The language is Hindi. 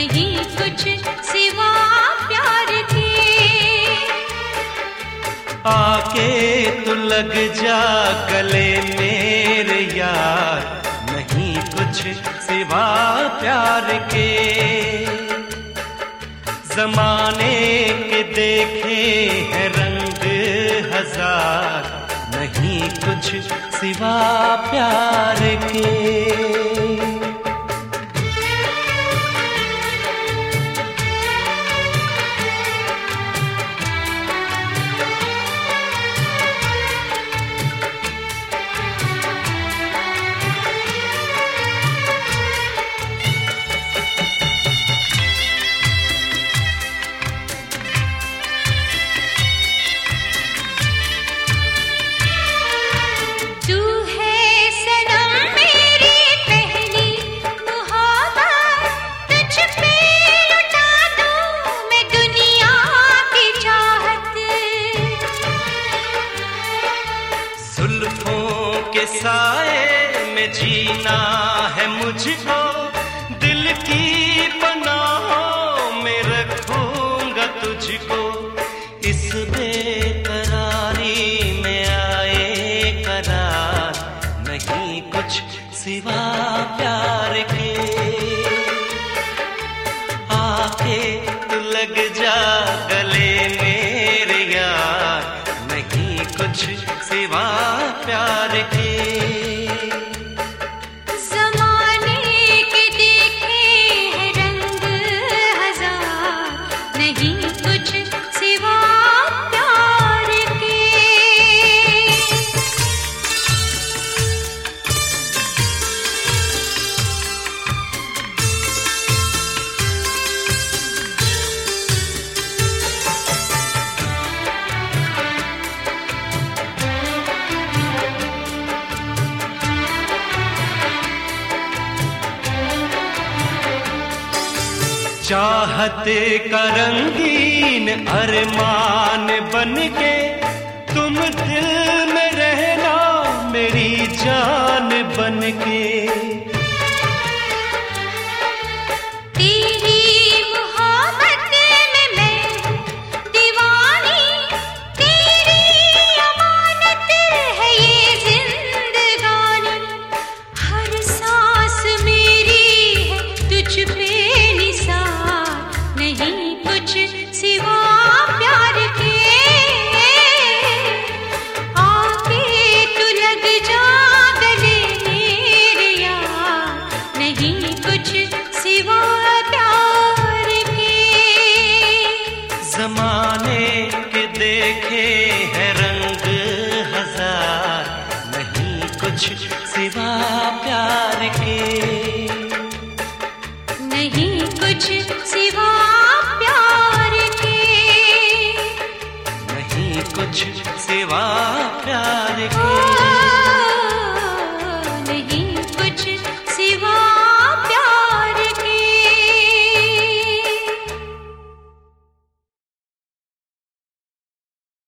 नहीं कुछ सिवा प्यार के। आके तू लग जा गले मेरे यार, नहीं कुछ सिवा प्यार के। जमाने के देखे हैं रंग हजार, नहीं कुछ सिवा प्यार के। के साए में जीना है मुझको, दिल की पनाहों में रखूंगा तुझको। इस बेकरारी में आए करार, नहीं कुछ सिवा प्यार के। आके तू लग जा गले मेरे यार, नहीं कुछ सिवा प्यार के। ज़माने के देखे हैं रंग हजार, नहीं कुछ सिवा प्यार के। चाहत का रंगीन अरमान बनके तुम दिल में रहना मेरी जान बनके। ज़माने के देखे हैं रंग हजार, नहीं कुछ सिवा प्यार के। नहीं कुछ सिवा प्यार के। नहीं कुछ सिवा प्यार के।